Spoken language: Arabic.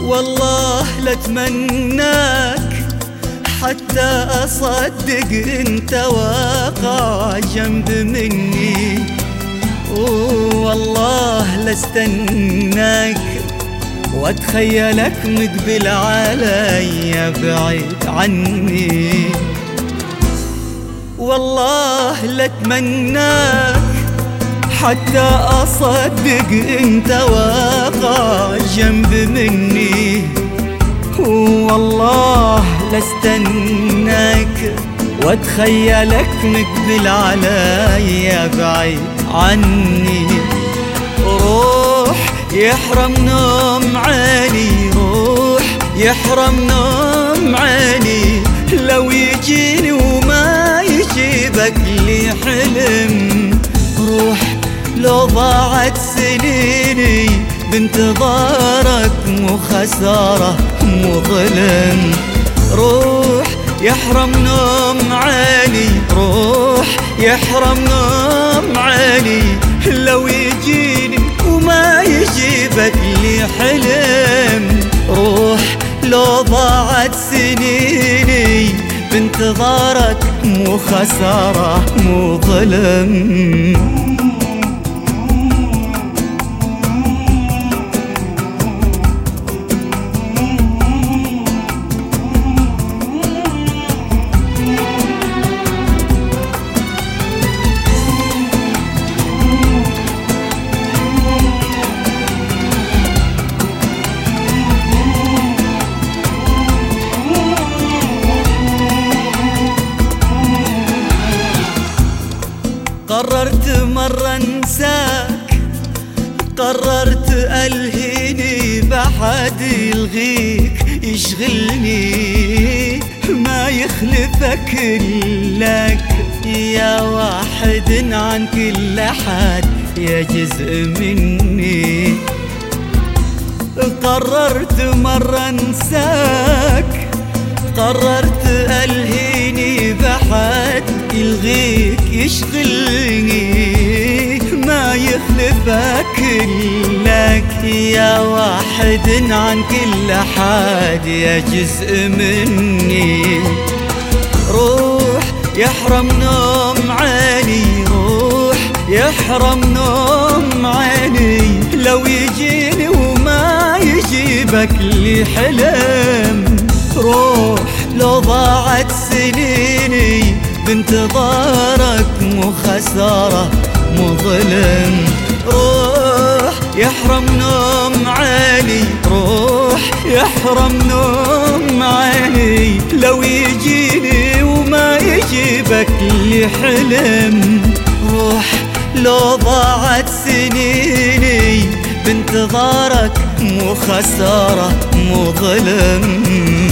والله لاتمناك حتى أصدق انت واقع جنب مني، والله لاستناك واتخيلك مقبل علي بعيد عني. والله لاتمناك حتى أصدق انت واقع جنب مني، والله لاستناك واتخيلك مقبل علي بعيد عني. روح يحرم نوم عيني، روح يحرم نوم عيني، لو يجيني وما يجيبك لي حلم. روح لو ضاعت سنيني بانتظارك مو خسارة مو ظلم. روح يحرم نوم عيني، روح يحرم نوم عيني، لو يجيني وما يجيبك لي حلم. روح لو ضاعت سنيني بانتظارك مو خسارة مو ظلم. قررت مرة انساك، قررت الهيني بحد يلغيك يشغلني، ما يخلفك لك يا واحد عن كل حد يا جزء مني. قررت مرة انساك، قررت الهيني بحد يلغيك يشغلني، ما يخلفك لك يا واحد عن كل حد يا جزء مني. روح يحرم نوم عيني، روح يحرم نوم عيني، لو يجيني وما يجيبك لي حلم. روح لو ضاعت سنيني بانتظارك مو خسارة مو ظلم. روح يحرم نوم عيني، روح يحرم نوم عيني، لو يجيني وما يجيبك لي حلم. روح لو ضاعت سنيني بانتظارك مو خسارة مو ظلم.